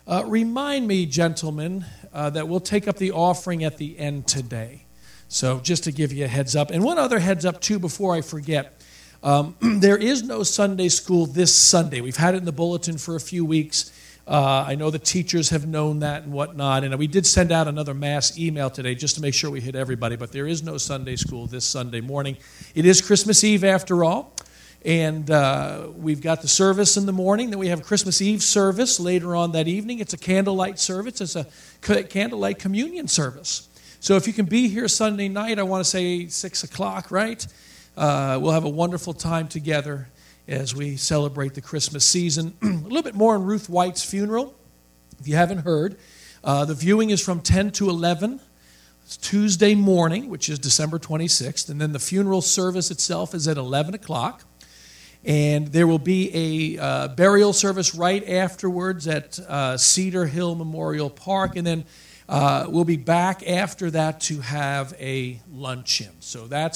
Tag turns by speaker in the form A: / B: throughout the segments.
A: Remind me, gentlemen, that we'll take up the offering at the end today. So just to give you a heads up. And one other heads up, too, before I forget. There is no Sunday school this Sunday. We've had it in the bulletin for a few weeks. I know the teachers have known that and whatnot. And we did send out another mass email today just to make sure we hit everybody. But there is no Sunday school this Sunday morning. It is Christmas Eve after all. And we've got the service in the morning. Then we have a Christmas Eve service later on that evening. It's a candlelight service. It's a candlelight communion service. So if you can be here Sunday night, I want to say 6 o'clock, right? We'll have a wonderful time together as we celebrate the Christmas season. A little bit more on Ruth White's funeral, if you haven't heard. The viewing is from 10 to 11. It's Tuesday morning, which is December 26th. And then the funeral service itself is at 11 o'clock. And there will be a burial service right afterwards at Cedar Hill Memorial Park. And then we'll be back after that to have a luncheon. So that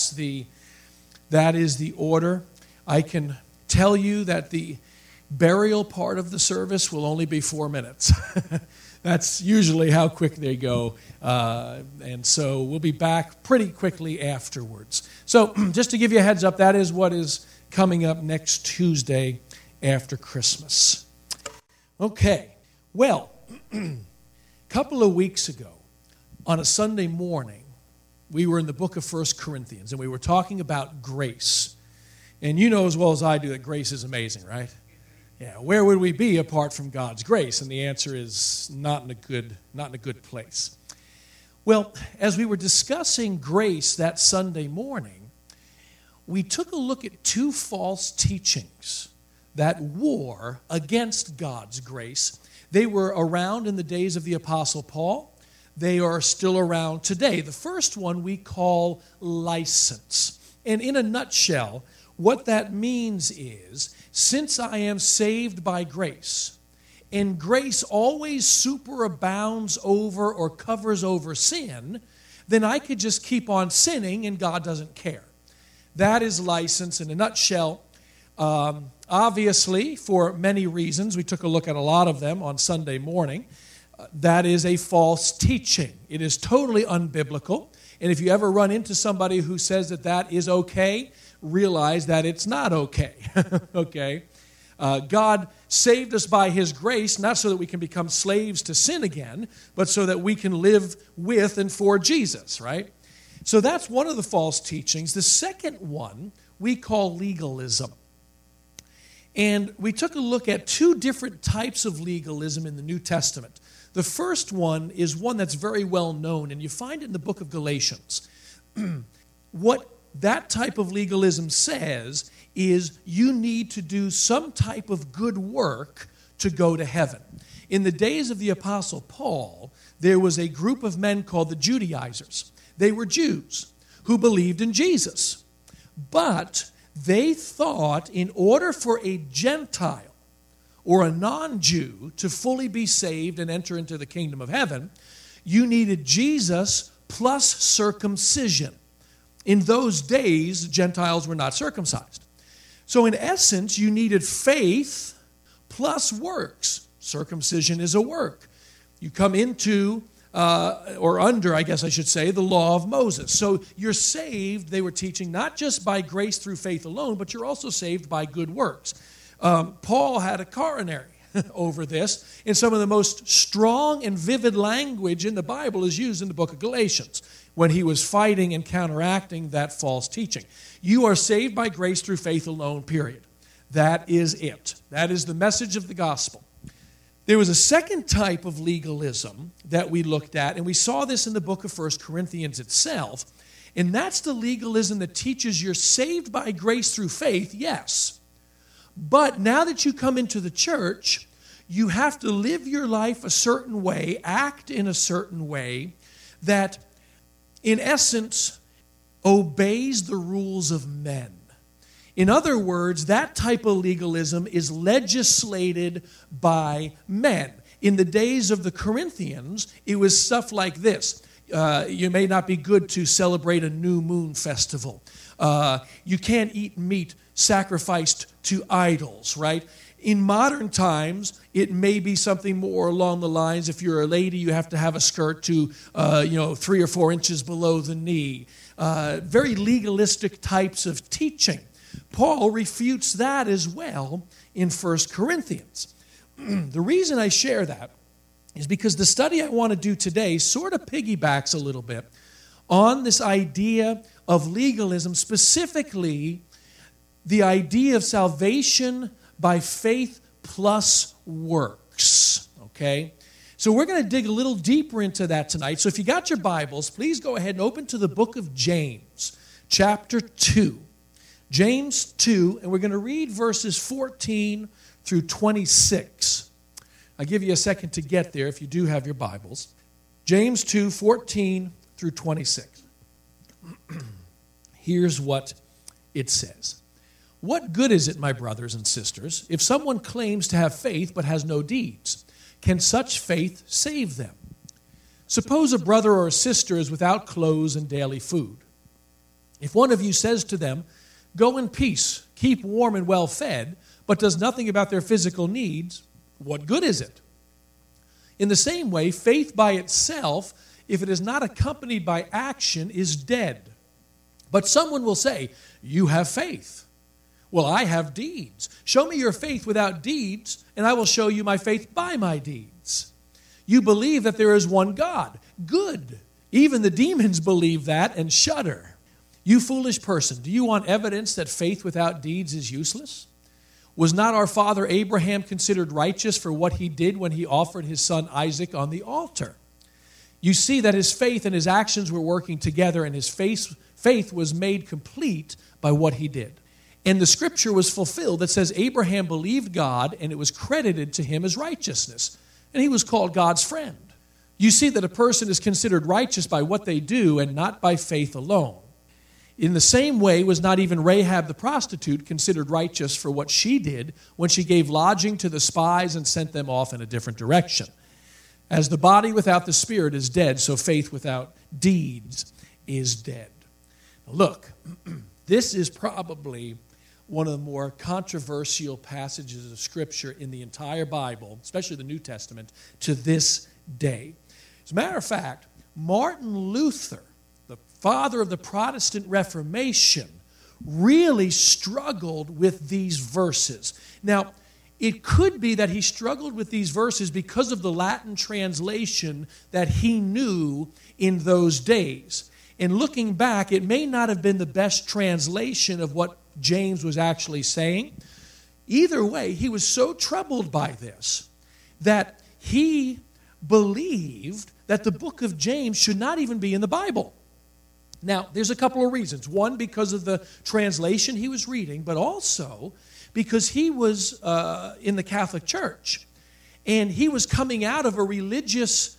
A: is the order. I can tell you that the burial part of the service will only be 4 minutes. That's usually how quick they go. And so we'll be back pretty quickly afterwards. So just to give you a heads up, that is what is coming up next Tuesday after Christmas. Okay, well, a couple of weeks ago, on a Sunday morning, we were in the book of 1 Corinthians, and we were talking about grace. And you know as well as I do that grace is amazing, right? Yeah, where would we be apart from God's grace? And the answer is not in a good place. Well, as we were discussing grace that Sunday morning, we took a look at two false teachings that war against God's grace. They were around in the days of the Apostle Paul. They are still around today. The first one we call license. And in a nutshell, what that means is, since I am saved by grace, and grace always superabounds over or covers over sin, then I could just keep on sinning and God doesn't care. That is license in a nutshell. Obviously, for many reasons, we took a look at a lot of them on Sunday morning, that is a false teaching. It is totally unbiblical. And if you ever run into somebody who says that that is okay, realize that it's not okay. Okay? God saved us by His grace, not so that we can become slaves to sin again, but so that we can live with and for Jesus, right? So that's one of the false teachings. The second one we call legalism. And we took a look at two different types of legalism in the New Testament. The first one is one that's very well known, and you find it in the book of Galatians. What that type of legalism says is you need to do some type of good work to go to heaven. In the days of the Apostle Paul, there was a group of men called the Judaizers. They were Jews who believed in Jesus. But they thought in order for a Gentile or a non-Jew to fully be saved and enter into the kingdom of heaven, you needed Jesus plus circumcision. In those days, Gentiles were not circumcised. So in essence, you needed faith plus works. Circumcision is a work. You come into or under, I guess I should say, the law of Moses. So you're saved, they were teaching, not just by grace through faith alone, but you're also saved by good works. Paul had a coronary over this, and some of the most strong and vivid language in the Bible is used in the book of Galatians when he was fighting and counteracting that false teaching. You are saved by grace through faith alone, period. That is it. That is the message of the gospel. There was a second type of legalism that we looked at, and we saw this in the book of 1 Corinthians itself, and that's the legalism that teaches you're saved by grace through faith, yes. But now that you come into the church, you have to live your life a certain way, act in a certain way that, in essence, obeys the rules of men. In other words, that type of legalism is legislated by men. In the days of the Corinthians, it was stuff like this. You may not be good to celebrate a new moon festival. You can't eat meat sacrificed to idols, right? In modern times, it may be something more along the lines, if you're a lady, you have to have a skirt to 3 or 4 inches below the knee. Very legalistic types of teaching. Paul refutes that as well in 1 Corinthians. The reason I share that is because the study I want to do today sort of piggybacks a little bit on this idea of legalism, specifically the idea of salvation by faith plus works, okay? So we're going to dig a little deeper into that tonight. So if you got your Bibles, please go ahead and open to the book of James, chapter 2. James 2, and we're going to read verses 14 through 26. I'll give you a second to get there if you do have your Bibles. James 2, 14 through 26. Here's what it says. What good is it, my brothers and sisters, if someone claims to have faith but has no deeds? Can such faith save them? Suppose a brother or a sister is without clothes and daily food. If one of you says to them, "Go in peace, keep warm and well fed," but does nothing about their physical needs, what good is it? In the same way, faith by itself, if it is not accompanied by action, is dead. But someone will say, "You have faith." Well, I have deeds. Show me your faith without deeds, and I will show you my faith by my deeds. You believe that there is one God. Good. Even the demons believe that and shudder. You foolish person, do you want evidence that faith without deeds is useless? Was not our father Abraham considered righteous for what he did when he offered his son Isaac on the altar? You see that his faith and his actions were working together, and his faith was made complete by what he did. And the scripture was fulfilled that says Abraham believed God, and it was credited to him as righteousness, and he was called God's friend. You see that a person is considered righteous by what they do and not by faith alone. In the same way was not even Rahab the prostitute considered righteous for what she did when she gave lodging to the spies and sent them off in a different direction. As the body without the spirit is dead, so faith without deeds is dead. Now look, this is probably one of the more controversial passages of Scripture in the entire Bible, especially the New Testament, to this day. As a matter of fact, Martin Luther, the father of the Protestant Reformation, really struggled with these verses. Now, it could be that he struggled with these verses because of the Latin translation that he knew in those days. And looking back, it may not have been the best translation of what James was actually saying. Either way, he was so troubled by this that he believed that the book of James should not even be in the Bible. Now, there's a couple of reasons. One, because of the translation he was reading, but also because he was in the Catholic Church. And he was coming out of a religious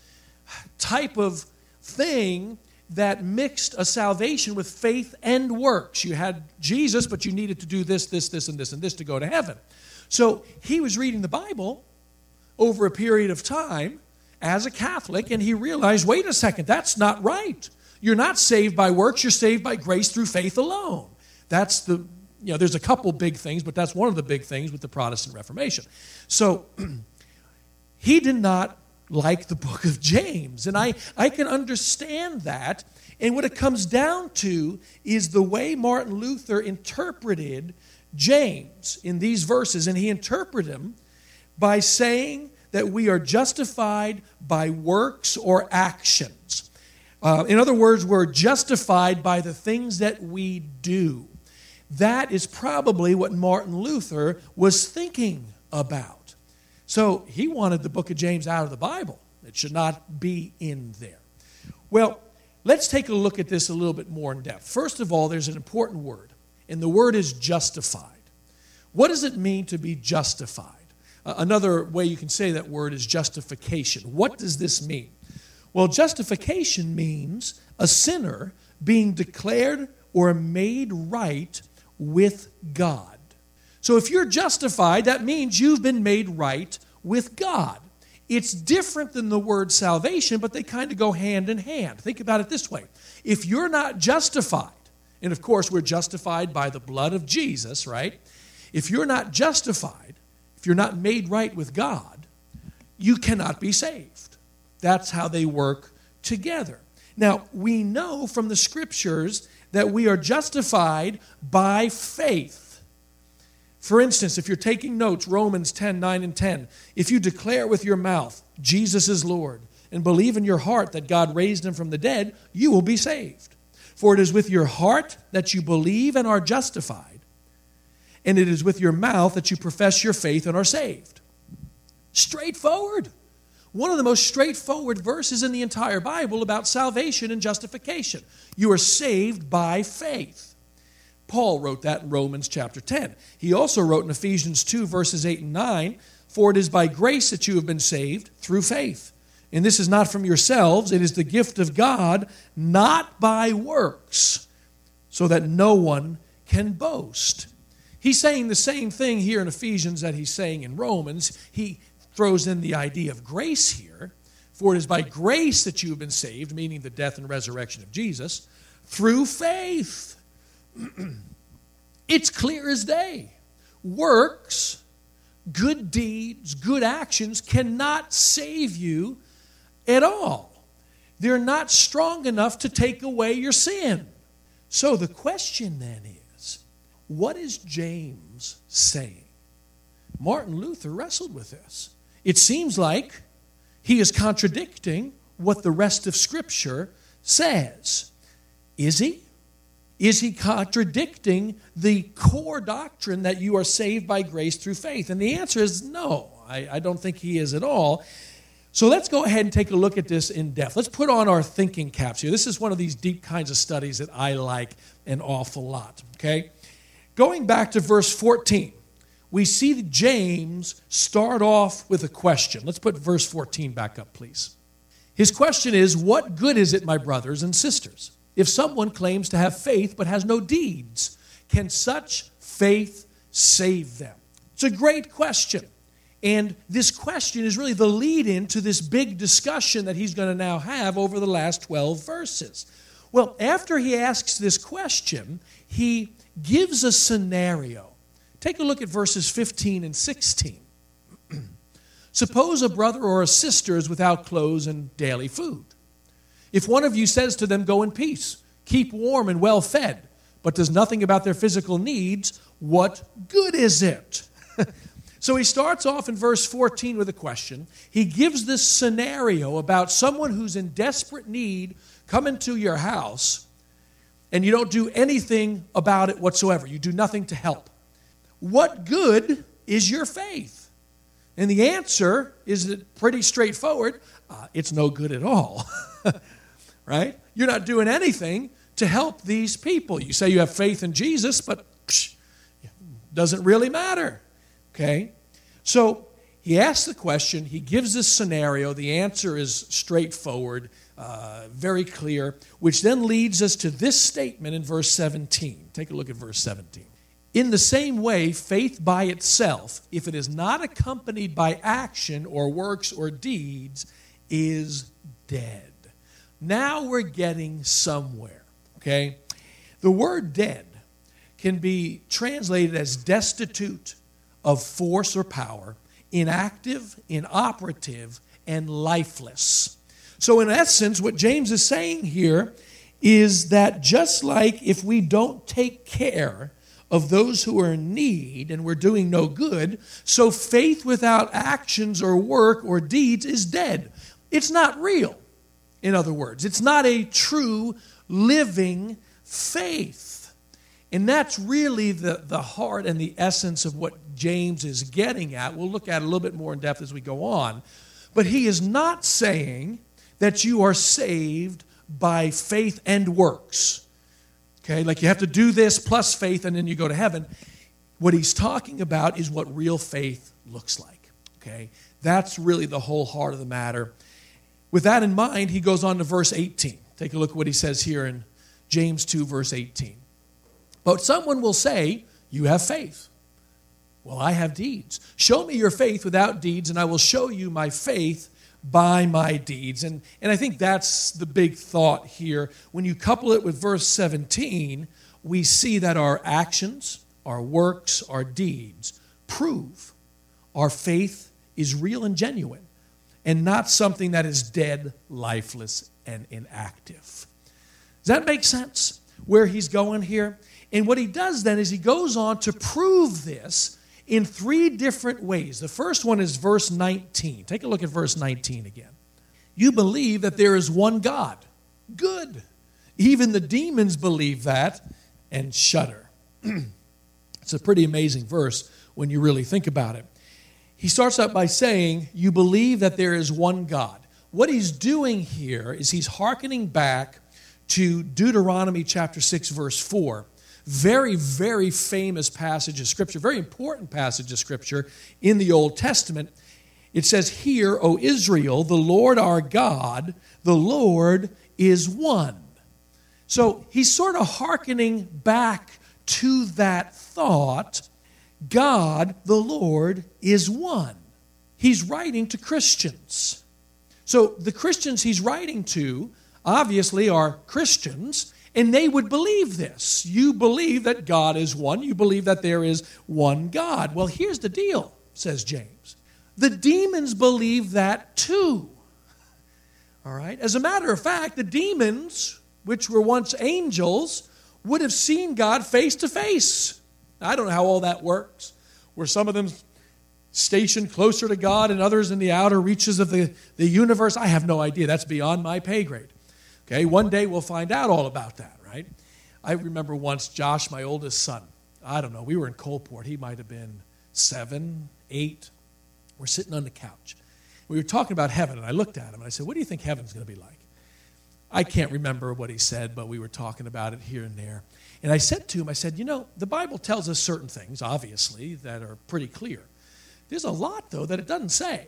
A: type of thing that mixed a salvation with faith and works. You had Jesus, but you needed to do this, this, this, and this, and this to go to heaven. So he was reading the Bible over a period of time as a Catholic, and he realized, wait a second, that's not right. You're not saved by works, you're saved by grace through faith alone. That's there's a couple big things, but that's one of the big things with the Protestant Reformation. So he did not like the book of James. And I can understand that. And what it comes down to is the way Martin Luther interpreted James in these verses. And he interpreted them by saying that we are justified by works or actions. In other words, we're justified by the things that we do. That is probably what Martin Luther was thinking about. So he wanted the book of James out of the Bible. It should not be in there. Well, let's take a look at this a little bit more in depth. First of all, there's an important word, and the word is justified. What does it mean to be justified? Another way you can say that word is justification. What does this mean? Well, justification means a sinner being declared or made right with God. So if you're justified, that means you've been made right with God. It's different than the word salvation, but they kind of go hand in hand. Think about it this way. If you're not justified, and of course we're justified by the blood of Jesus, right? If you're not justified, if you're not made right with God, you cannot be saved. That's how they work together. Now, we know from the Scriptures that we are justified by faith. For instance, if you're taking notes, Romans 10, 9 and 10, if you declare with your mouth, Jesus is Lord, and believe in your heart that God raised him from the dead, you will be saved. For it is with your heart that you believe and are justified, and it is with your mouth that you profess your faith and are saved. Straightforward. One of the most straightforward verses in the entire Bible about salvation and justification. You are saved by faith. Paul wrote that in Romans chapter 10. He also wrote in Ephesians 2, verses 8 and 9, for it is by grace that you have been saved through faith. And this is not from yourselves, it is the gift of God, not by works, so that no one can boast. He's saying the same thing here in Ephesians that he's saying in Romans. He throws in the idea of grace here. For it is by grace that you have been saved, meaning the death and resurrection of Jesus, through faith. It's clear as day. Works, good deeds, good actions cannot save you at all. They're not strong enough to take away your sin. So the question then is, what is James saying? Martin Luther wrestled with this. It seems like he is contradicting what the rest of Scripture says. Is he? Is he contradicting the core doctrine that you are saved by grace through faith? And the answer is no. I don't think he is at all. So let's go ahead and take a look at this in depth. Let's put on our thinking caps here. This is one of these deep kinds of studies that I like an awful lot. Okay? Going back to verse 14. We see James start off with a question. Let's put verse 14 back up, please. His question is, what good is it, my brothers and sisters, if someone claims to have faith but has no deeds? Can such faith save them? It's a great question. And this question is really the lead-in to this big discussion that he's going to now have over the last 12 verses. Well, after he asks this question, he gives a scenario. Take a look at verses 15 and 16. Suppose a brother or a sister is without clothes and daily food. If one of you says to them, go in peace, keep warm and well fed, but does nothing about their physical needs, what good is it? So he starts off in verse 14 with a question. He gives this scenario about someone who's in desperate need come into your house, and you don't do anything about it whatsoever. You do nothing to help. What good is your faith? And the answer is pretty straightforward. It's no good at all. Right? You're not doing anything to help these people. You say you have faith in Jesus, but doesn't really matter. Okay? So he asks the question. He gives this scenario. The answer is straightforward, very clear, which then leads us to this statement in verse 17. Take a look at verse 17. In the same way, faith by itself, if it is not accompanied by action or works or deeds, is dead. Now we're getting somewhere, okay? The word dead can be translated as destitute of force or power, inactive, inoperative, and lifeless. So in essence, what James is saying here is that just like if we don't take care of those who are in need and we're doing no good, so faith without actions or work or deeds is dead. It's not real, in other words. It's not a true living faith. And that's really the heart and the essence of what James is getting at. We'll look at it a little bit more in depth as we go on. But he is not saying that you are saved by faith and works. Okay, like you have to do this plus faith and then you go to heaven. What he's talking about is what real faith looks like. Okay, that's really the whole heart of the matter. With that in mind, he goes on to verse 18. Take a look at what he says here in James 2, verse 18. But someone will say, you have faith. Well, I have deeds. Show me your faith without deeds, and I will show you my faith by my deeds. And I think that's the big thought here. When you couple it with verse 17, we see that our actions, our works, our deeds prove our faith is real and genuine and not something that is dead, lifeless, and inactive. Does that make sense where he's going here? And what he does then is he goes on to prove this in three different ways. The first one is verse 19. Take a look at verse 19 again. You believe that there is one God. Good. Even the demons believe that and shudder. It's a pretty amazing verse when you really think about it. He starts out by saying, you believe that there is one God. What he's doing here is he's hearkening back to Deuteronomy chapter 6, verse 4. Very, very famous passage of Scripture, very important passage of Scripture in the Old Testament. It says, "Hear, O Israel, the Lord our God, the Lord is one." So he's sort of hearkening back to that thought. God, the Lord, is one. He's writing to Christians. So the Christians he's writing to obviously are Christians, and they would believe this. You believe that God is one. You believe that there is one God. Well, here's the deal, says James. The demons believe that too. All right? As a matter of fact, the demons, which were once angels, would have seen God face to face. I don't know how all that works. Were some of them stationed closer to God and others in the outer reaches of the universe? I have no idea. That's beyond my pay grade. Okay, one day we'll find out all about that, right? I remember once Josh, my oldest son, I don't know, we were in Coalport. He might have been 7, 8. We're sitting on the couch. We were talking about heaven, and I looked at him, and I said, what do you think heaven's going to be like? I can't remember what he said, but we were talking about it here and there. And I said to him, I said, you know, the Bible tells us certain things, obviously, that are pretty clear. There's a lot, though, that it doesn't say.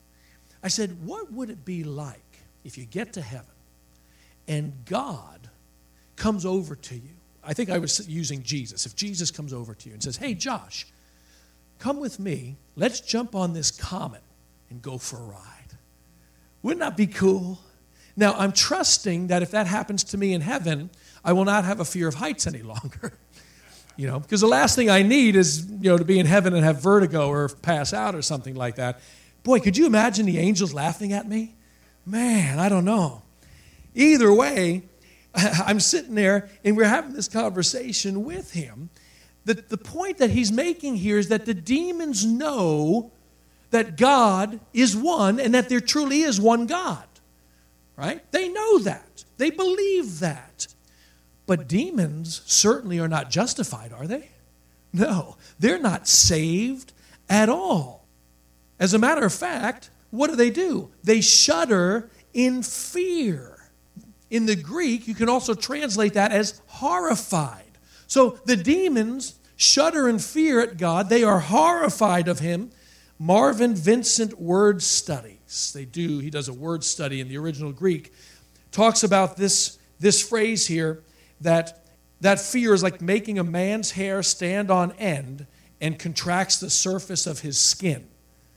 A: I said, what would it be like if you get to heaven and God comes over to you? I think I was using Jesus. If Jesus comes over to you and says, hey, Josh, come with me. Let's jump on this comet and go for a ride. Wouldn't that be cool? Now, I'm trusting that if that happens to me in heaven, I will not have a fear of heights any longer. You know, because the last thing I need is, you know, to be in heaven and have vertigo or pass out or something like that. Boy, could you imagine the angels laughing at me? Man, I don't know. Either way, I'm sitting there and we're having this conversation with him. The point that he's making here is that the demons know that God is one and that there truly is one God. Right? They know that. They believe that. But demons certainly are not justified, are they? No, they're not saved at all. As a matter of fact, what do? They shudder in fear. In the Greek, you can also translate that as horrified. So the demons shudder in fear at God. They are horrified of him. Marvin Vincent Word Studies. He does a word study in the original Greek. Talks about this phrase here that fear is like making a man's hair stand on end and contracts the surface of his skin.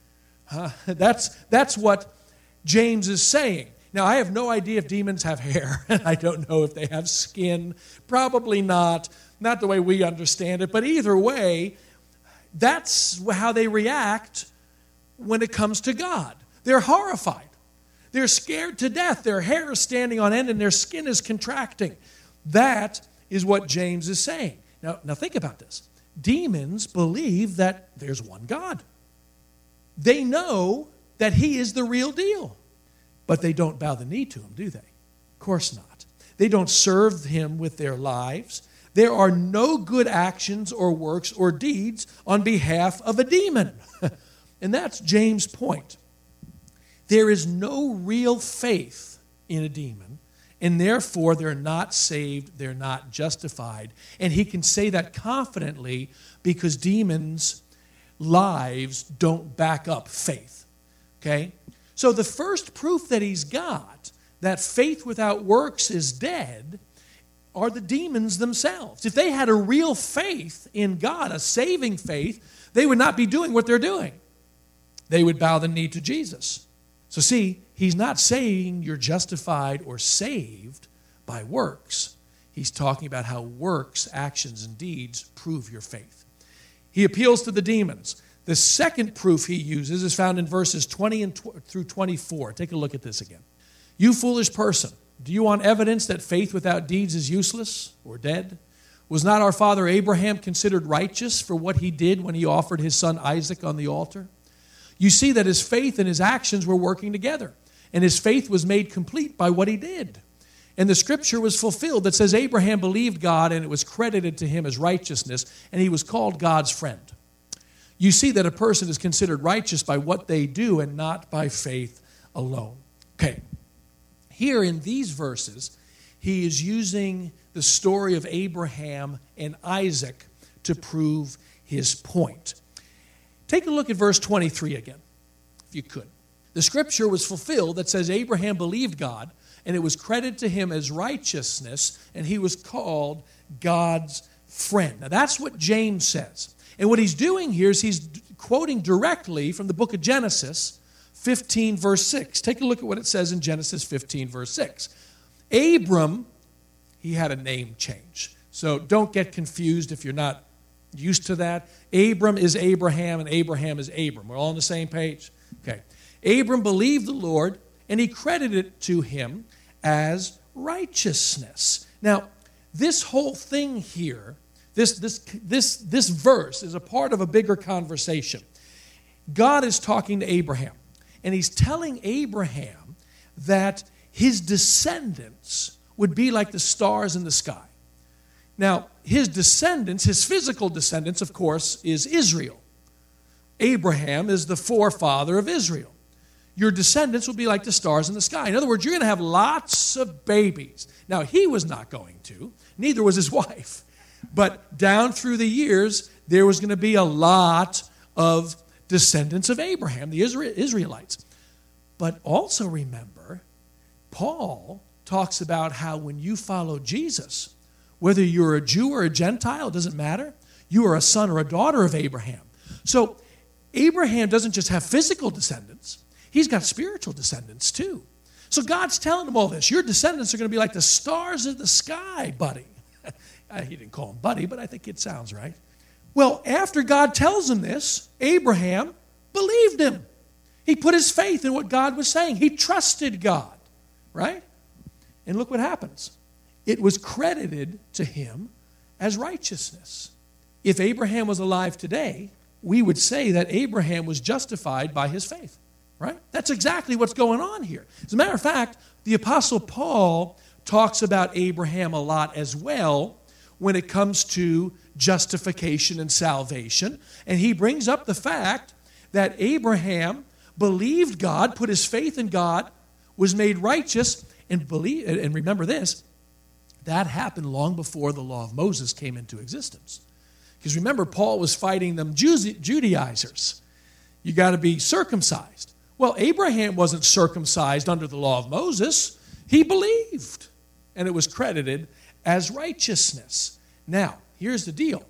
A: That's what James is saying. Now, I have no idea if demons have hair, and I don't know if they have skin. Probably not the way we understand it. But either way, that's how they react when it comes to God. They're horrified. They're scared to death. Their hair is standing on end and their skin is contracting. That is what James is saying. Now think about this. Demons believe that there's one God. They know that he is the real deal. But they don't bow the knee to him, do they? Of course not. They don't serve him with their lives. There are no good actions or works or deeds on behalf of a demon. And that's James' point. There is no real faith in a demon, and therefore they're not saved, they're not justified. And he can say that confidently because demons' lives don't back up faith. Okay? So the first proof that he's got that faith without works is dead are the demons themselves. If they had a real faith in God, a saving faith, they would not be doing what they're doing. They would bow the knee to Jesus. So see, he's not saying you're justified or saved by works. He's talking about how works, actions, and deeds prove your faith. He appeals to the demons. The second proof he uses is found in verses 20 through 24. Take a look at this again. You foolish person, do you want evidence that faith without deeds is useless or dead? Was not our father Abraham considered righteous for what he did when he offered his son Isaac on the altar? You see that his faith and his actions were working together, and his faith was made complete by what he did. And the scripture was fulfilled that says Abraham believed God, and it was credited to him as righteousness, and he was called God's friend. You see that a person is considered righteous by what they do and not by faith alone. Okay. Here in these verses, he is using the story of Abraham and Isaac to prove his point. Take a look at verse 23 again, if you could. The scripture was fulfilled that says Abraham believed God, and it was credited to him as righteousness, and he was called God's friend. Now that's what James says. And what he's doing here is he's quoting directly from the book of Genesis 15, verse 6. Take a look at what it says in Genesis 15, verse 6. Abram, he had a name change. So don't get confused if you're not used to that. Abram is Abraham, and Abraham is Abram. We're all on the same page? Okay. Abram believed the Lord, and he credited it to him as righteousness. Now, this whole thing here, this verse is a part of a bigger conversation. God is talking to Abraham, and he's telling Abraham that his descendants would be like the stars in the sky. Now, his descendants, his physical descendants, of course, is Israel. Abraham is the forefather of Israel. Your descendants will be like the stars in the sky. In other words, you're going to have lots of babies. Now, he was not going to. Neither was his wife. But down through the years, there was going to be a lot of descendants of Abraham, the Israelites. But also remember, Paul talks about how when you follow Jesus, whether you're a Jew or a Gentile, it doesn't matter. You are a son or a daughter of Abraham. So Abraham doesn't just have physical descendants. He's got spiritual descendants too. So God's telling him all this. Your descendants are going to be like the stars in the sky, buddy. He didn't call him buddy, but I think it sounds right. Well, after God tells him this, Abraham believed him. He put his faith in what God was saying. He trusted God, right? And look what happens. It was credited to him as righteousness. If Abraham was alive today, we would say that Abraham was justified by his faith, right? That's exactly what's going on here. As a matter of fact, the Apostle Paul talks about Abraham a lot as well when it comes to justification and salvation. And he brings up the fact that Abraham believed God, put his faith in God, was made righteous, and remember this, that happened long before the law of Moses came into existence. Because remember, Paul was fighting them Judaizers. You got to be circumcised. Well, Abraham wasn't circumcised under the law of Moses. He believed, and it was credited as righteousness. Now, here's the deal.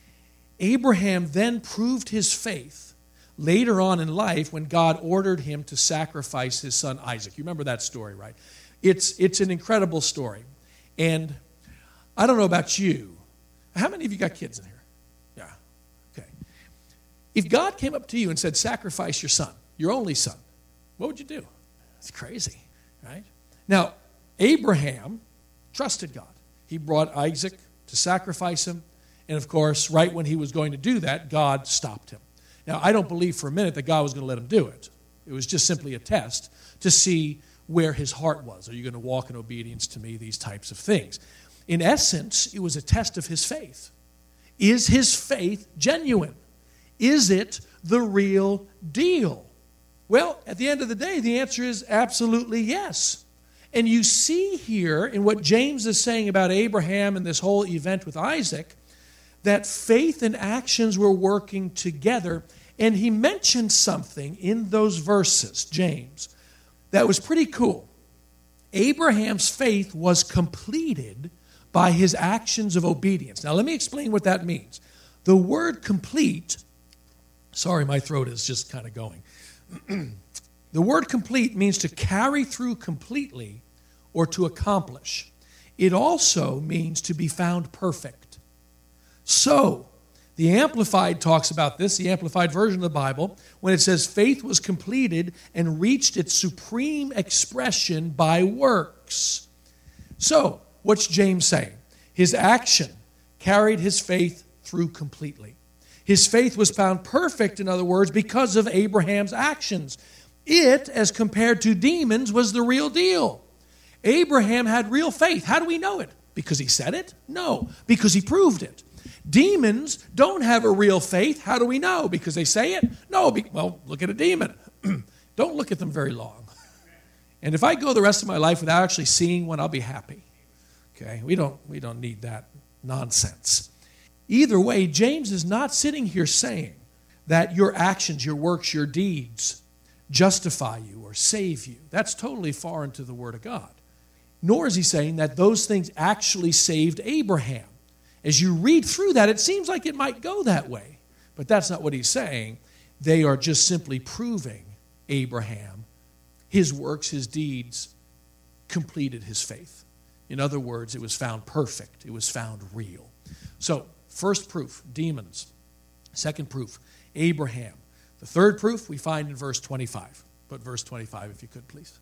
A: Abraham then proved his faith later on in life when God ordered him to sacrifice his son Isaac. You remember that story, right? It's an incredible story. And I don't know about you. How many of you got kids in here? Yeah. Okay. If God came up to you and said, sacrifice your son, your only son, what would you do? It's crazy, right? Now, Abraham trusted God. He brought Isaac to sacrifice him. And of course, right when he was going to do that, God stopped him. Now, I don't believe for a minute that God was going to let him do it. It was just simply a test to see where his heart was. Are you going to walk in obedience to me? These types of things. In essence, it was a test of his faith. Is his faith genuine? Is it the real deal? Well, at the end of the day, the answer is absolutely yes. And you see here in what James is saying about Abraham and this whole event with Isaac, that faith and actions were working together. And he mentioned something in those verses, James, that was pretty cool. Abraham's faith was completed by his actions of obedience. Now, let me explain what that means. The word complete, sorry, my throat is just kind of going. The word complete means to carry through completely or to accomplish. It also means to be found perfect. So, The Amplified talks about this, the Amplified version of the Bible, when it says faith was completed and reached its supreme expression by works. So, what's James saying? His action carried his faith through completely. His faith was found perfect, in other words, because of Abraham's actions. It, as compared to demons, was the real deal. Abraham had real faith. How do we know it? Because he said it? No, because he proved it. Demons don't have a real faith. How do we know? Because they say it? No, well, look at a demon. Don't look at them very long. And if I go the rest of my life without actually seeing one, I'll be happy. Okay, we don't need that nonsense. Either way, James is not sitting here saying that your actions, your works, your deeds justify you or save you. That's totally foreign to the Word of God. Nor is he saying that those things actually saved Abraham. As you read through that, it seems like it might go that way. But that's not what he's saying. They are just simply proving Abraham, his works, his deeds, completed his faith. In other words, it was found perfect. It was found real. So, first proof, demons. Second proof, Abraham. The third proof we find in verse 25. Put verse 25 if you could, please.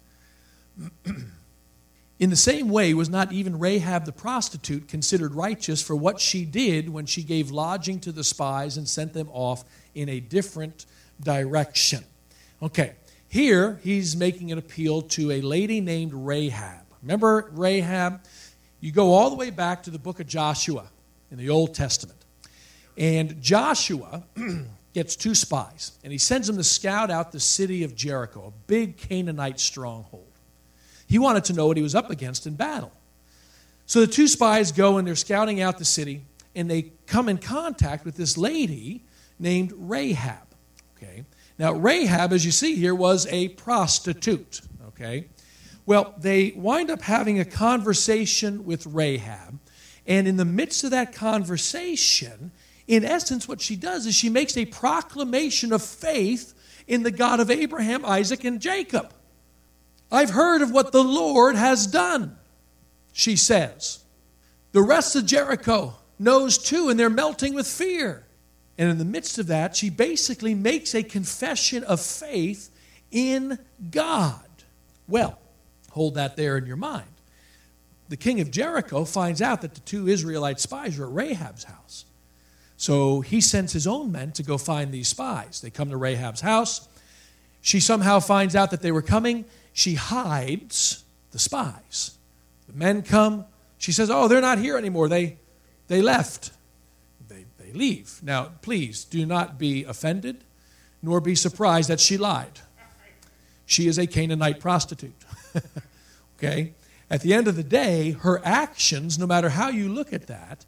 A: In the same way, was not even Rahab the prostitute considered righteous for what she did when she gave lodging to the spies and sent them off in a different direction? Okay, here he's making an appeal to a lady named Rahab. Remember Rahab? You go all the way back to the book of Joshua in the Old Testament. And Joshua gets two spies, and he sends them to scout out the city of Jericho, a big Canaanite stronghold. He wanted to know what he was up against in battle. So the two spies go and they're scouting out the city, and they come in contact with this lady named Rahab. Okay. Now, Rahab, as you see here, was a prostitute. Okay. Well, they wind up having a conversation with Rahab, and in the midst of that conversation, in essence, what she does is she makes a proclamation of faith in the God of Abraham, Isaac, and Jacob. I've heard of what the Lord has done, she says. The rest of Jericho knows too, and they're melting with fear. And in the midst of that, she basically makes a confession of faith in God. Well, hold that there in your mind. The king of Jericho finds out that the two Israelite spies are at Rahab's house. So he sends his own men to go find these spies. They come to Rahab's house. She somehow finds out that they were coming. She hides the spies. The men come. She says, oh, they're not here anymore. They left. They leave. Now, please do not be offended nor be surprised that she lied. She is a Canaanite prostitute. Okay? At the end of the day, her actions, no matter how you look at that,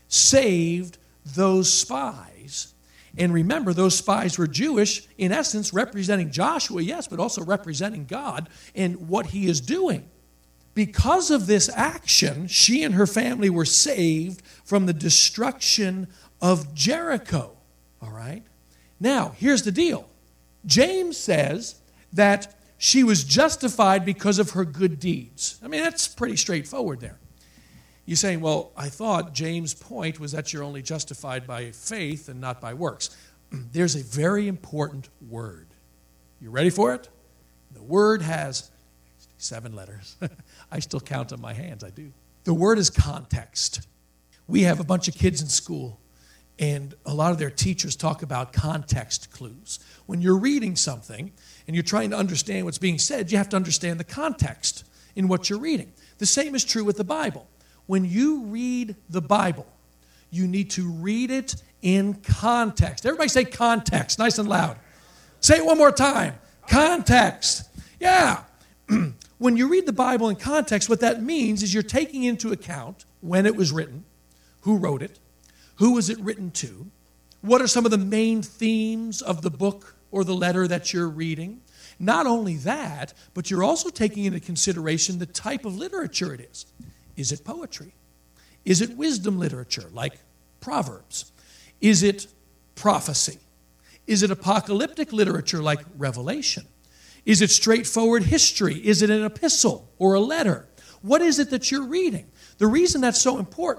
A: saved those spies. And remember, those spies were Jewish, in essence, representing Joshua, yes, but also representing God and what he is doing. Because of this action, she and her family were saved from the destruction of Jericho. All right? Now, here's the deal. James says that she was justified because of her good deeds. I mean, that's pretty straightforward there. You're saying, well, I thought James' point was that you're only justified by faith and not by works. There's a very important word. You ready for it? The word has 7 letters. I still count on my hands, I do. The word is context. We have a bunch of kids in school, and a lot of their teachers talk about context clues. When you're reading something and you're trying to understand what's being said, you have to understand the context in what you're reading. The same is true with the Bible. When you read the Bible, you need to read it in context. Everybody say context, nice and loud. Say it one more time. Context. Yeah. When you read the Bible in context, what that means is you're taking into account when it was written, who wrote it, who was it written to, what are some of the main themes of the book or the letter that you're reading. Not only that, but you're also taking into consideration the type of literature it is. Is it poetry? Is it wisdom literature, like Proverbs? Is it prophecy? Is it apocalyptic literature, like Revelation? Is it straightforward history? Is it an epistle or a letter? What is it that you're reading? The reason that's so important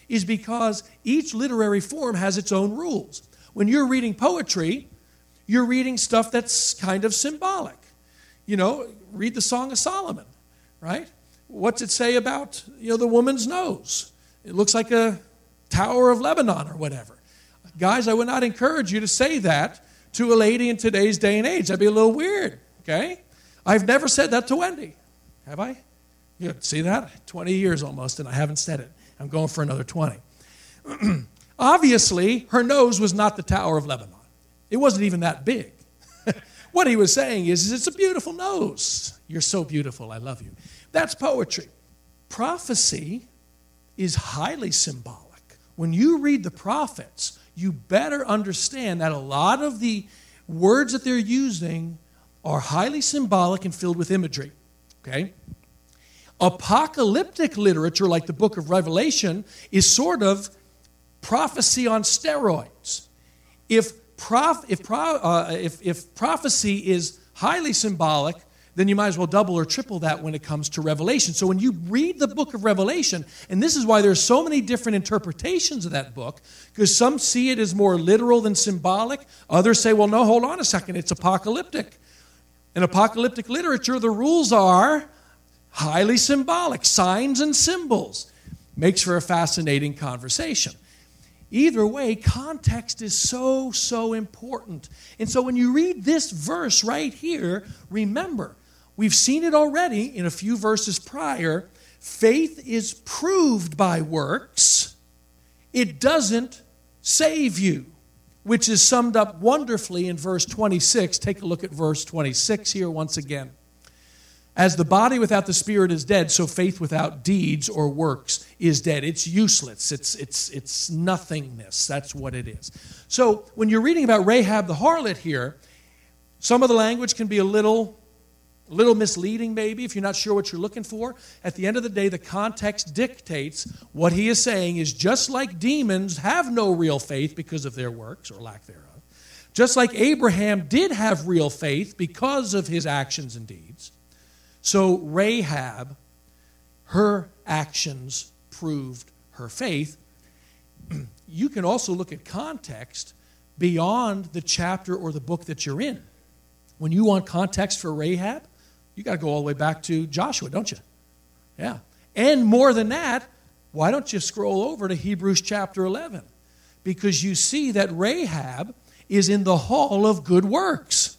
A: is because each literary form has its own rules. When you're reading poetry, you're reading stuff that's kind of symbolic. Read the Song of Solomon, right? What's it say about, the woman's nose? It looks like a Tower of Lebanon or whatever. Guys, I would not encourage you to say that to a lady in today's day and age. That'd be a little weird, okay? I've never said that to Wendy. Have I? You see that? 20 years almost, and I haven't said it. I'm going for another 20. Obviously, her nose was not the Tower of Lebanon. It wasn't even that big. What he was saying is it's a beautiful nose. You're so beautiful. I love you. That's poetry. Prophecy is highly symbolic. When you read the prophets, you better understand that a lot of the words that they're using are highly symbolic and filled with imagery. Okay? Apocalyptic literature, like the book of Revelation, is sort of prophecy on steroids. If prophecy is highly symbolic, then you might as well double or triple that when it comes to Revelation. So when you read the book of Revelation, and this is why there's so many different interpretations of that book, because some see it as more literal than symbolic. Others say, well, no, hold on a second, it's apocalyptic. In apocalyptic literature, the rules are highly symbolic, signs and symbols. Makes for a fascinating conversation. Either way, context is so, so important. And so when you read this verse right here, remember, we've seen it already in a few verses prior. Faith is proved by works. It doesn't save you, which is summed up wonderfully in verse 26. Take a look at verse 26 here once again. As the body without the spirit is dead, so faith without deeds or works is dead. It's useless. It's nothingness. That's what it is. So when you're reading about Rahab the harlot here, some of the language can be a little misleading maybe if you're not sure what you're looking for. At the end of the day, the context dictates what he is saying is just like demons have no real faith because of their works or lack thereof, just like Abraham did have real faith because of his actions and deeds, so Rahab, her actions proved her faith. You can also look at context beyond the chapter or the book that you're in. When you want context for Rahab, you got to go all the way back to Joshua, don't you? Yeah. And more than that, why don't you scroll over to Hebrews chapter 11? Because you see that Rahab is in the hall of good works.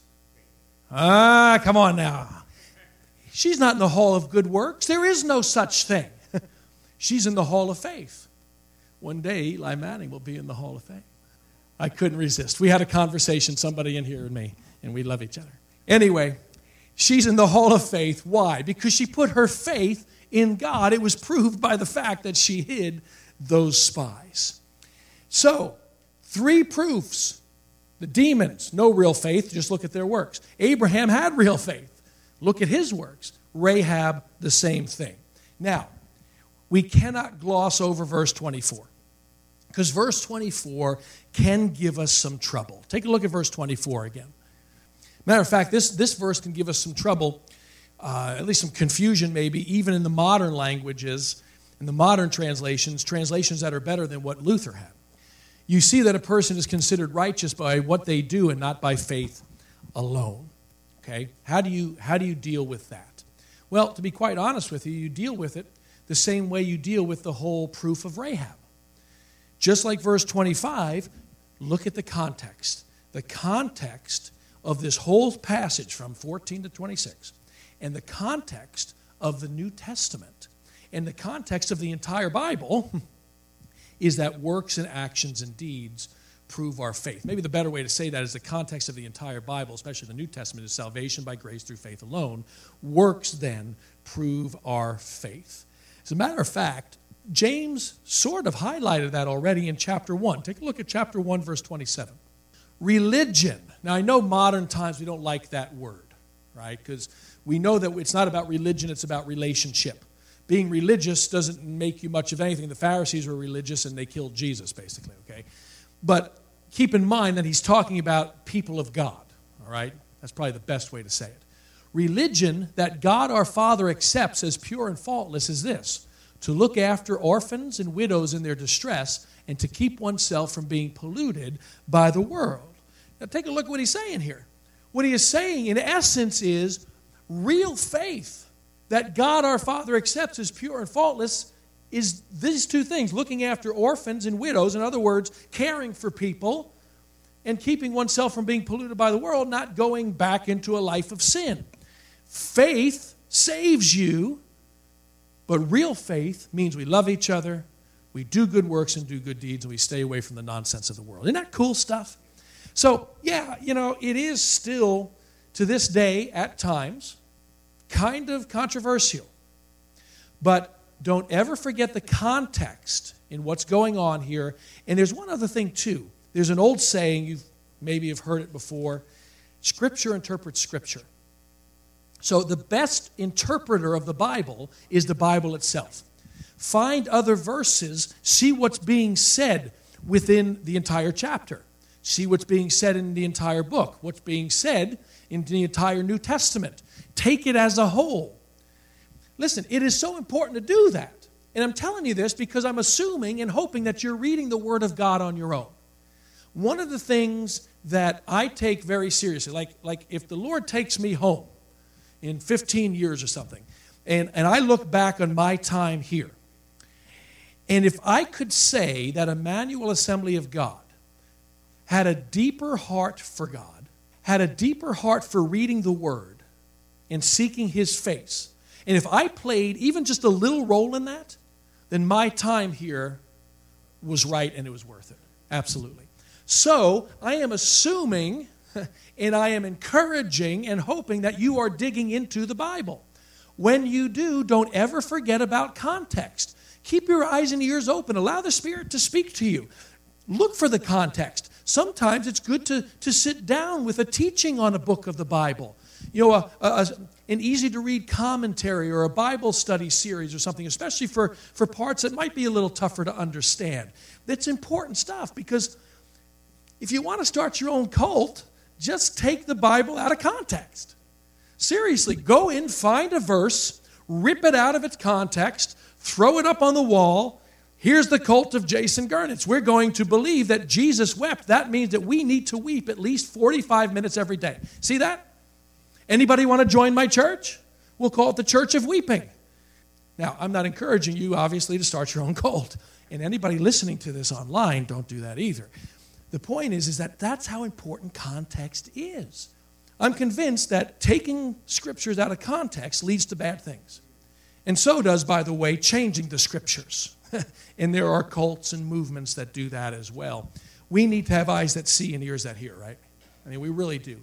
A: Come on now. She's not in the hall of good works. There is no such thing. She's in the hall of faith. One day, Eli Manning will be in the hall of fame. I couldn't resist. We had a conversation, somebody in here and me, and we love each other. Anyway, she's in the hall of faith. Why? Because she put her faith in God. It was proved by the fact that she hid those spies. So, 3 proofs. The demons, no real faith. Just look at their works. Abraham had real faith. Look at his works. Rahab, the same thing. Now, we cannot gloss over verse 24, because verse 24 can give us some trouble. Take a look at verse 24 again. Matter of fact, this verse can give us some trouble, at least some confusion maybe, even in the modern languages, in the modern translations that are better than what Luther had. You see that a person is considered righteous by what they do and not by faith alone. Okay? How do you deal with that? Well, to be quite honest with you, you deal with it the same way you deal with the whole proof of Rahab. Just like verse 25, look at the context. The context of this whole passage from 14 to 26, and the context of the New Testament, and the context of the entire Bible is that works and actions and deeds prove our faith. Maybe the better way to say that is the context of the entire Bible, especially the New Testament, is salvation by grace through faith alone. Works then prove our faith. As a matter of fact, James sort of highlighted that already in chapter 1. Take a look at chapter 1, verse 27. Religion. Now, I know modern times we don't like that word, right? Because we know that it's not about religion, it's about relationship. Being religious doesn't make you much of anything. The Pharisees were religious and they killed Jesus, basically, okay? But keep in mind that he's talking about people of God, all right? That's probably the best way to say it. Religion that God our Father accepts as pure and faultless is this: to look after orphans and widows in their distress, and to keep oneself from being polluted by the world. Now take a look at what he's saying here. What he is saying, in essence, is real faith that God our Father accepts as pure and faultless is these two things: looking after orphans and widows, in other words, caring for people, and keeping oneself from being polluted by the world, not going back into a life of sin. Faith saves you, but real faith means we love each other, we do good works and do good deeds, and we stay away from the nonsense of the world. Isn't that cool stuff? So, yeah, it is still, to this day, at times, kind of controversial. But don't ever forget the context in what's going on here. And there's one other thing, too. There's an old saying, you maybe have heard it before: Scripture interprets Scripture. So the best interpreter of the Bible is the Bible itself. Find other verses, see what's being said within the entire chapter. See what's being said in the entire book, what's being said in the entire New Testament. Take it as a whole. Listen, it is so important to do that. And I'm telling you this because I'm assuming and hoping that you're reading the Word of God on your own. One of the things that I take very seriously, like if the Lord takes me home in 15 years or something, and I look back on my time here, and if I could say that Emmanuel Assembly of God had a deeper heart for God, had a deeper heart for reading the Word and seeking His face, and if I played even just a little role in that, then my time here was right and it was worth it. Absolutely. So I am assuming and I am encouraging and hoping that you are digging into the Bible. When you do, don't ever forget about context. Keep your eyes and ears open. Allow the Spirit to speak to you. Look for the context. Sometimes it's good to sit down with a teaching on a book of the Bible. An easy-to-read commentary or a Bible study series or something, especially for parts that might be a little tougher to understand. That's important stuff, because if you want to start your own cult, just take the Bible out of context. Seriously, go in, find a verse, rip it out of its context, throw it up on the wall. Here's the cult of Jason Gurnitz. We're going to believe that Jesus wept. That means that we need to weep at least 45 minutes every day. See that? Anybody want to join my church? We'll call it the Church of Weeping. Now, I'm not encouraging you, obviously, to start your own cult. And anybody listening to this online, don't do that either. The point is that that's how important context is. I'm convinced that taking scriptures out of context leads to bad things. And so does, by the way, changing the scriptures. And there are cults and movements that do that as well. We need to have eyes that see and ears that hear, right? I mean, we really do.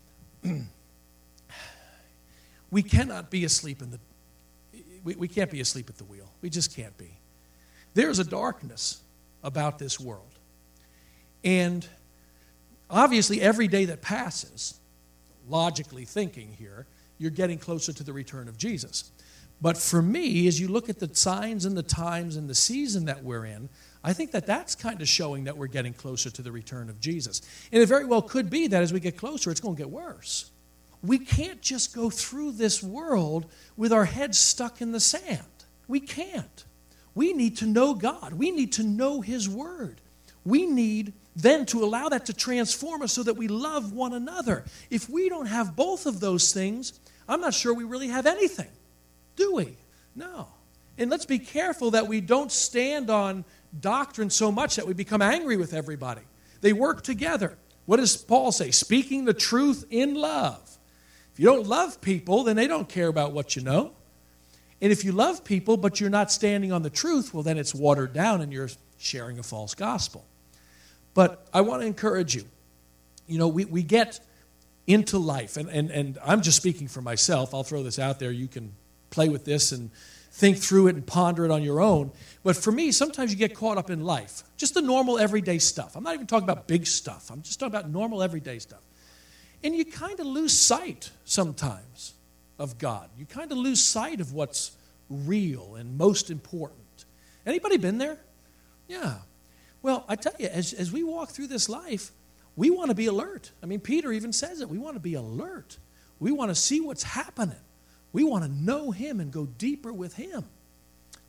A: We cannot be asleep in the... We can't be asleep at the wheel. We just can't be. There's a darkness about this world. And obviously, every day that passes, logically thinking here, you're getting closer to the return of Jesus. But for me, as you look at the signs and the times and the season that we're in, I think that that's kind of showing that we're getting closer to the return of Jesus. And it very well could be that as we get closer, it's going to get worse. We can't just go through this world with our heads stuck in the sand. We can't. We need to know God. We need to know His Word. We need then to allow that to transform us so that we love one another. If we don't have both of those things, I'm not sure we really have anything, do we? No. And let's be careful that we don't stand on doctrine so much that we become angry with everybody. They work together. What does Paul say? Speaking the truth in love. If you don't love people, then they don't care about what you know. And if you love people, but you're not standing on the truth, well, then it's watered down and you're sharing a false gospel. But I want to encourage you. We get into life, and I'm just speaking for myself. I'll throw this out there. You can play with this and think through it and ponder it on your own. But for me, sometimes you get caught up in life. Just the normal everyday stuff. I'm not even talking about big stuff. I'm just talking about normal everyday stuff. And you kind of lose sight sometimes of God. You kind of lose sight of what's real and most important. Anybody been there? Yeah. Well, I tell you, as we walk through this life, we want to be alert. I mean, Peter even says it. We want to be alert. We want to see what's happening. We want to know Him and go deeper with Him.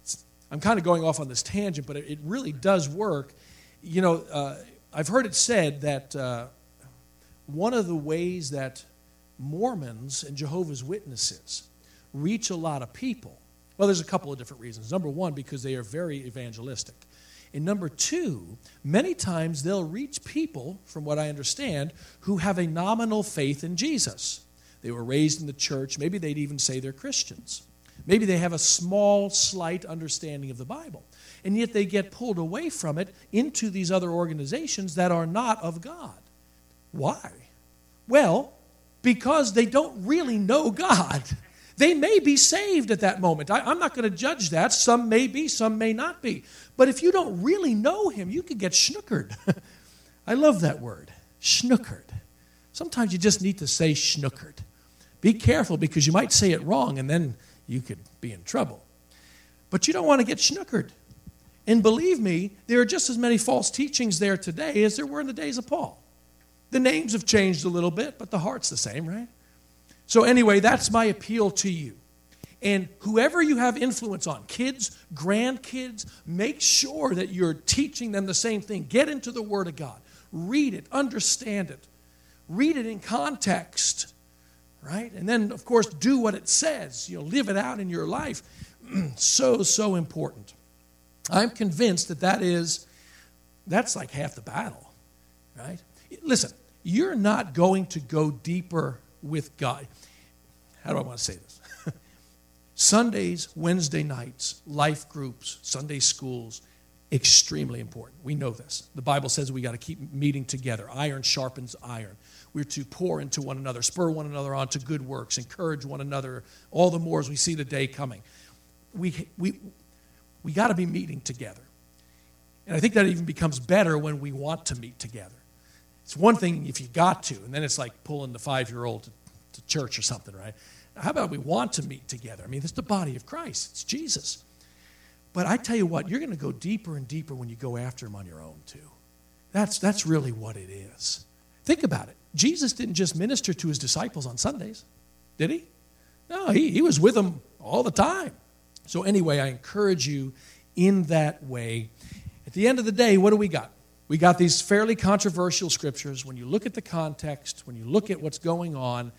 A: I'm kind of going off on this tangent, but it really does work. You know, I've heard it said that one of the ways that Mormons and Jehovah's Witnesses reach a lot of people, well, there's a couple of different reasons. Number one, because they are very evangelistic. And number two, many times they'll reach people, from what I understand, who have a nominal faith in Jesus. They were raised in the church. Maybe they'd even say they're Christians. Maybe they have a small, slight understanding of the Bible. And yet they get pulled away from it into these other organizations that are not of God. Why? Well, because they don't really know God. They may be saved at that moment. I'm not going to judge that. Some may be, some may not be. But if you don't really know him, you could get schnookered. I love that word, schnookered. Sometimes you just need to say schnookered. Be careful, because you might say it wrong and then you could be in trouble. But you don't want to get schnookered. And believe me, there are just as many false teachings there today as there were in the days of Paul. The names have changed a little bit, but the heart's the same, right? So anyway, that's my appeal to you. And whoever you have influence on, kids, grandkids, make sure that you're teaching them the same thing. Get into the Word of God. Read it. Understand it. Read it in context, right? And then, of course, do what it says. You know, live it out in your life. So important. I'm convinced that's like half the battle, right? Listen, you're not going to go deeper with God. How do I want to say this? Sundays, Wednesday nights, life groups, Sunday schools, extremely important. We know this. The Bible says we got to keep meeting together. Iron sharpens iron. We're to pour into one another, spur one another on to good works, encourage one another, all the more as we see the day coming. We got to be meeting together. And I think that even becomes better when we want to meet together. It's one thing if you got to, and then it's like pulling the 5-year-old to church or something, right? How about we want to meet together? I mean, it's the body of Christ. It's Jesus. But I tell you what, you're going to go deeper and deeper when you go after him on your own, too. That's really what it is. Think about it. Jesus didn't just minister to his disciples on Sundays, did he? No, he was with them all the time. So anyway, I encourage you in that way. At the end of the day, what do we got? We got these fairly controversial scriptures. When you look at the context, when you look at what's going on,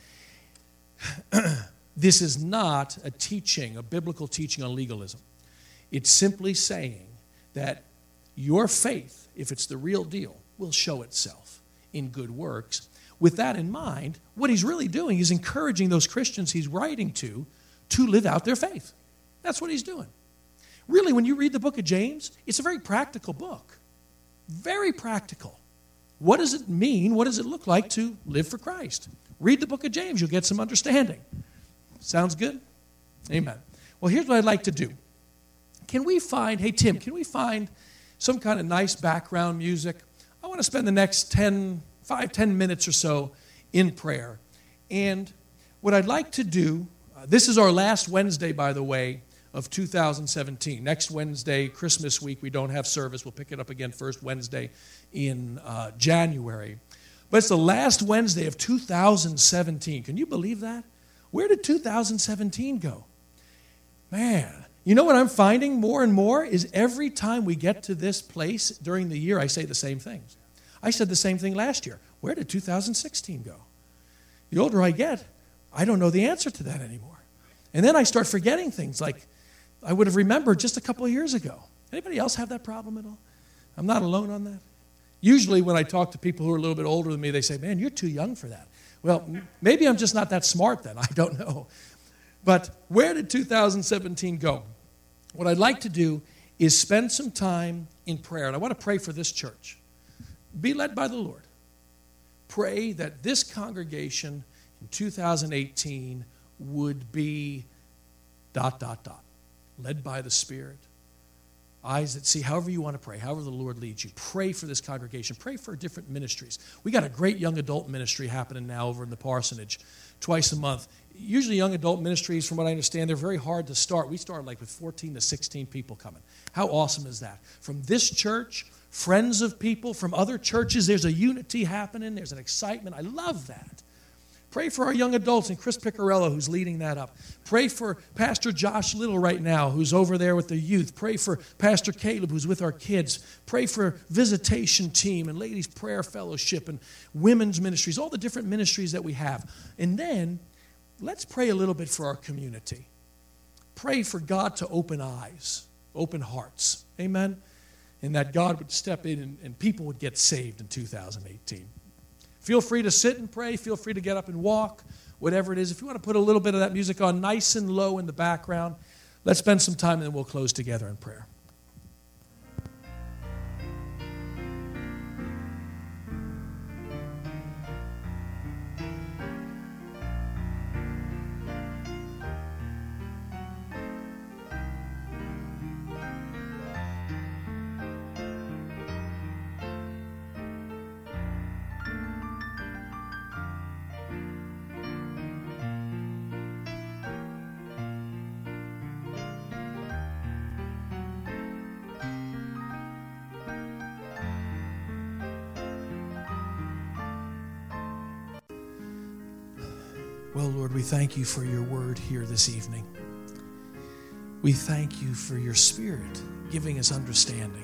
A: this is not a teaching, a biblical teaching on legalism. It's simply saying that your faith, if it's the real deal, will show itself in good works. With that in mind, what he's really doing is encouraging those Christians he's writing to live out their faith. That's what he's doing. Really, when you read the book of James, it's a very practical book. Very practical. What does it mean? What does it look like to live for Christ? Read the book of James. You'll get some understanding. Sounds good? Amen. Well, here's what I'd like to do. Hey, Tim, can we find some kind of nice background music? I want to spend the next 10 minutes or so in prayer. And what I'd like to do, this is our last Wednesday, by the way, of 2017. Next Wednesday, Christmas week, we don't have service. We'll pick it up again first Wednesday in January. But it's the last Wednesday of 2017. Can you believe that? Where did 2017 go? Man, you know what I'm finding more and more is every time we get to this place during the year, I say the same things. I said the same thing last year. Where did 2016 go? The older I get, I don't know the answer to that anymore. And then I start forgetting things like I would have remembered just a couple of years ago. Anybody else have that problem at all? I'm not alone on that. Usually when I talk to people who are a little bit older than me, they say, man, you're too young for that. Well, maybe I'm just not that smart then. I don't know. But where did 2017 go? What I'd like to do is spend some time in prayer. And I want to pray for this church. Be led by the Lord. Pray that this congregation in 2018 would be ... led by the Spirit, eyes that see, however you want to pray, however the Lord leads you. Pray for this congregation. Pray for different ministries. We got a great young adult ministry happening now over in the parsonage twice a month. Usually young adult ministries, from what I understand, they're very hard to start. We started like with 14 to 16 people coming. How awesome is that? From this church, friends of people, from other churches, there's a unity happening. There's an excitement. I love that. Pray for our young adults and Chris Piccarello, who's leading that up. Pray for Pastor Josh Little right now, who's over there with the youth. Pray for Pastor Caleb, who's with our kids. Pray for visitation team and ladies' prayer fellowship and women's ministries, all the different ministries that we have. And then let's pray a little bit for our community. Pray for God to open eyes, open hearts. Amen? And that God would step in and people would get saved in 2018. Feel free to sit and pray. Feel free to get up and walk, whatever it is. If you want to put a little bit of that music on nice and low in the background, let's spend some time and then we'll close together in prayer. Well, Lord, we thank you for your word here this evening. We thank you for your Spirit giving us understanding.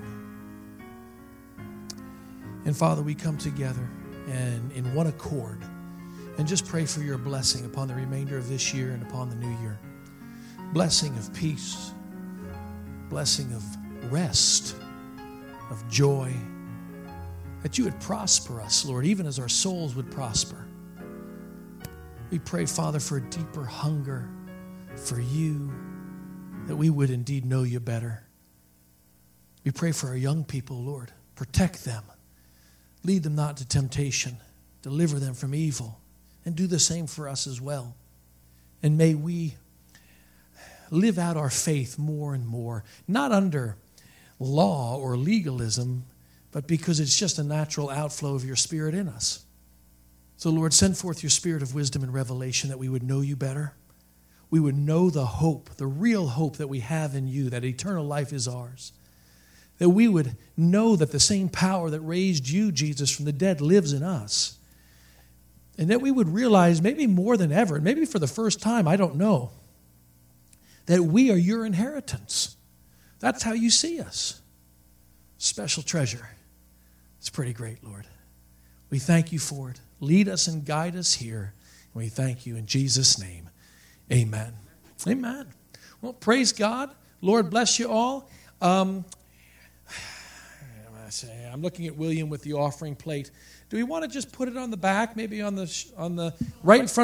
A: And Father, we come together and in one accord and just pray for your blessing upon the remainder of this year and upon the new year. Blessing of peace, blessing of rest, of joy, that you would prosper us, Lord, even as our souls would prosper. We pray, Father, for a deeper hunger for you, that we would indeed know you better. We pray for our young people, Lord. Protect them. Lead them not to temptation. Deliver them from evil. And do the same for us as well. And may we live out our faith more and more, not under law or legalism, but because it's just a natural outflow of your Spirit in us. So, Lord, send forth your Spirit of wisdom and revelation that we would know you better. We would know the hope, the real hope that we have in you, that eternal life is ours. That we would know that the same power that raised you, Jesus, from the dead lives in us. And that we would realize, maybe more than ever, maybe for the first time, I don't know, that we are your inheritance. That's how you see us. Special treasure. It's pretty great, Lord. We thank you for it. Lead us and guide us here. And we thank you in Jesus' name. Amen. Amen. Well, praise God. Lord bless you all. I'm looking at William with the offering plate. Do we want to just put it on the back, maybe on the right in front?